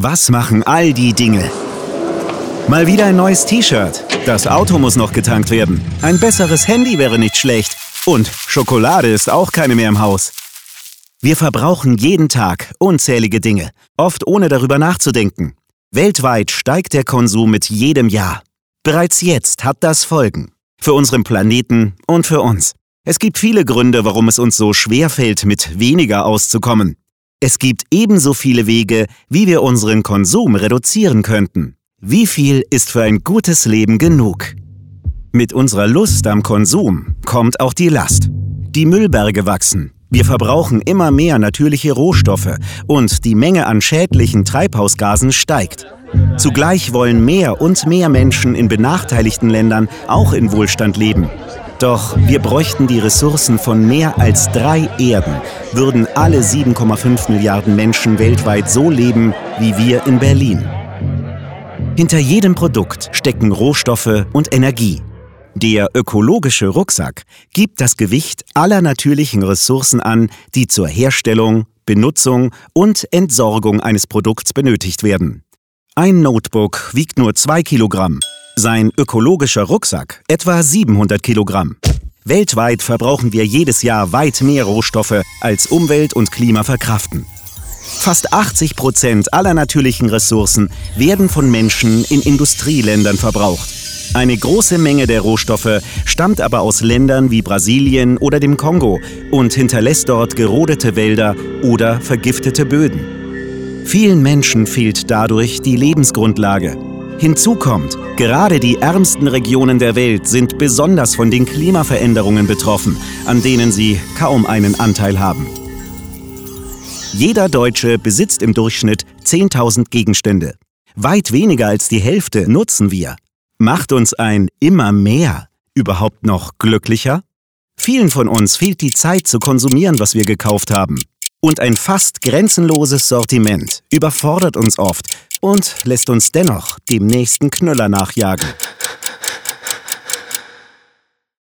Was machen all die Dinge? Mal wieder ein neues T-Shirt. Das Auto muss noch getankt werden. Ein besseres Handy wäre nicht schlecht. Und Schokolade ist auch keine mehr im Haus. Wir verbrauchen jeden Tag unzählige Dinge, oft ohne darüber nachzudenken. Weltweit steigt der Konsum mit jedem Jahr. Bereits jetzt hat das Folgen. Für unseren Planeten und für uns. Es gibt viele Gründe, warum es uns so schwerfällt, mit weniger auszukommen. Es gibt ebenso viele Wege, wie wir unseren Konsum reduzieren könnten. Wie viel ist für ein gutes Leben genug? Mit unserer Lust am Konsum kommt auch die Last. Die Müllberge wachsen. Wir verbrauchen immer mehr natürliche Rohstoffe und die Menge an schädlichen Treibhausgasen steigt. Zugleich wollen mehr und mehr Menschen in benachteiligten Ländern auch in Wohlstand leben. Doch wir bräuchten die Ressourcen von mehr als 3 Erden, würden alle 7,5 Milliarden Menschen weltweit so leben wie wir in Berlin. Hinter jedem Produkt stecken Rohstoffe und Energie. Der ökologische Rucksack gibt das Gewicht aller natürlichen Ressourcen an, die zur Herstellung, Benutzung und Entsorgung eines Produkts benötigt werden. Ein Notebook wiegt nur 2 Kilogramm. Sein ökologischer Rucksack etwa 700 Kilogramm. Weltweit verbrauchen wir jedes Jahr weit mehr Rohstoffe, als Umwelt und Klima verkraften. Fast 80% aller natürlichen Ressourcen werden von Menschen in Industrieländern verbraucht. Eine große Menge der Rohstoffe stammt aber aus Ländern wie Brasilien oder dem Kongo und hinterlässt dort gerodete Wälder oder vergiftete Böden. Vielen Menschen fehlt dadurch die Lebensgrundlage. Hinzu kommt, gerade die ärmsten Regionen der Welt sind besonders von den Klimaveränderungen betroffen, an denen sie kaum einen Anteil haben. Jeder Deutsche besitzt im Durchschnitt 10.000 Gegenstände. Weit weniger als die Hälfte nutzen wir. Macht uns ein immer mehr überhaupt noch glücklicher? Vielen von uns fehlt die Zeit zu konsumieren, was wir gekauft haben. Und ein fast grenzenloses Sortiment überfordert uns oft und lässt uns dennoch dem nächsten Knüller nachjagen.